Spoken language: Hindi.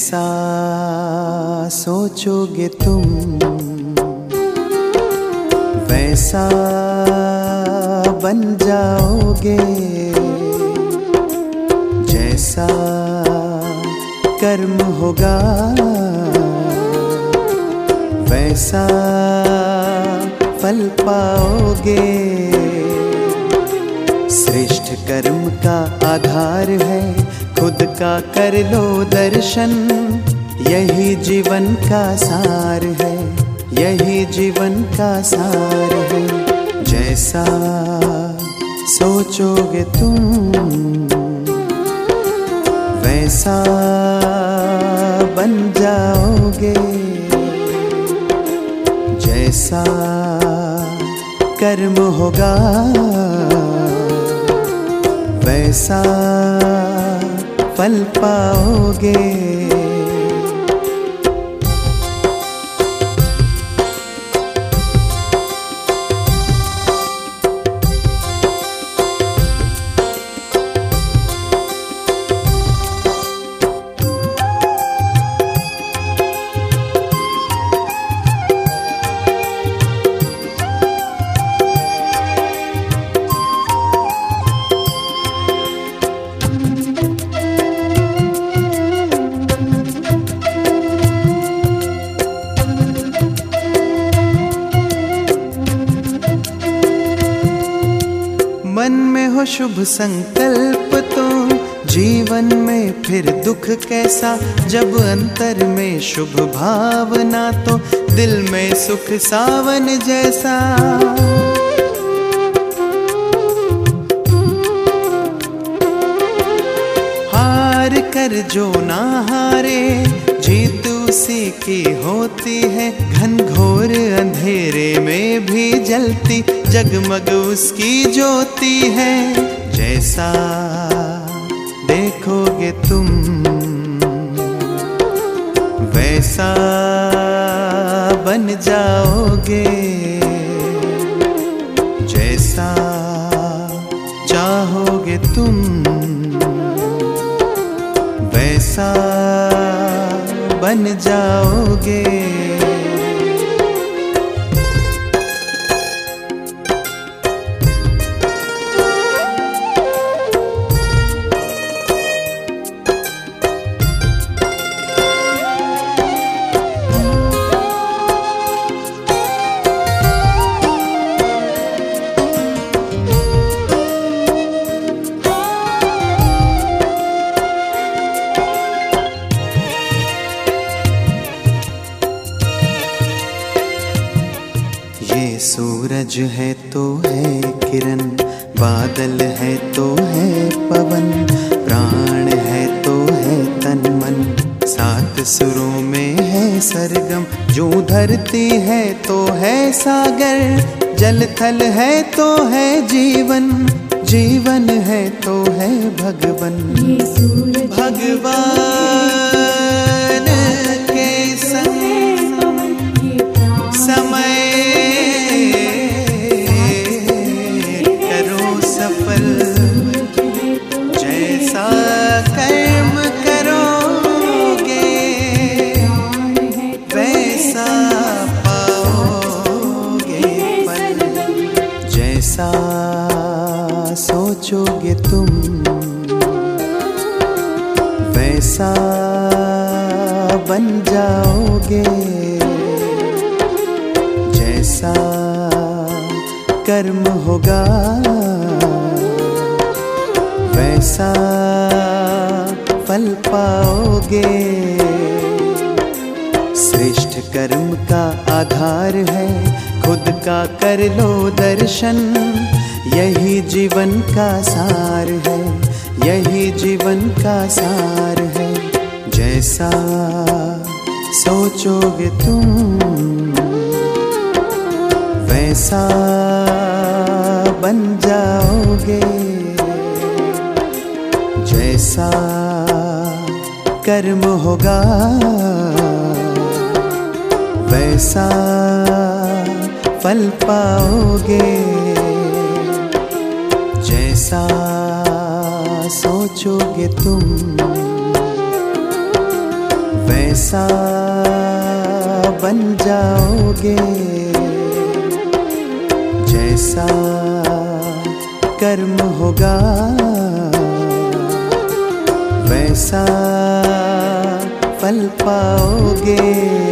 जैसा सोचोगे तुम वैसा बन जाओगे, जैसा कर्म होगा वैसा फल पाओगे। श्रेष्ठ कर्म का आधार है खुद का कर लो दर्शन, यही जीवन का सार है, यही जीवन का सार है। जैसा सोचोगे तुम वैसा बन जाओगे, जैसा कर्म होगा वैसा फल पाओगे। मन में हो शुभ संकल्प तो जीवन में फिर दुख कैसा, जब अंतर में शुभ भावना तो दिल में सुख सावन जैसा। हार कर जो ना हारे जीत उसी की होती है, घनघोर अंधेरे में भी जलती जगमग उसकी ज्योति है। जैसा देखोगे तुम वैसा बन जाओगे, जैसा चाहोगे तुम वैसा बन जाओगे। ये सूरज है तो है किरण, बादल है तो है पवन, प्राण है तो है तन मन, सात सुरों में है सरगम। जो धरती है तो है सागर, जल थल है तो है जीवन, जीवन है तो है भगवन। भगवान के संग समय जैसा कर्म करोगे वैसा पाओगे फल। जैसा सोचोगे तुम वैसा बन जाओगे, जैसा कर्म होगा वैसा फल पाओगे। श्रेष्ठ कर्म का आधार है खुद का कर लो दर्शन, यही जीवन का सार है, यही जीवन का सार है। जैसा सोचोगे तुम वैसा बन जाओगे, जैसा कर्म होगा वैसा फल पाओगे। जैसा सोचोगे तुम वैसा बन जाओगे जैसा कर्म होगा, वैसा फल पाओगे।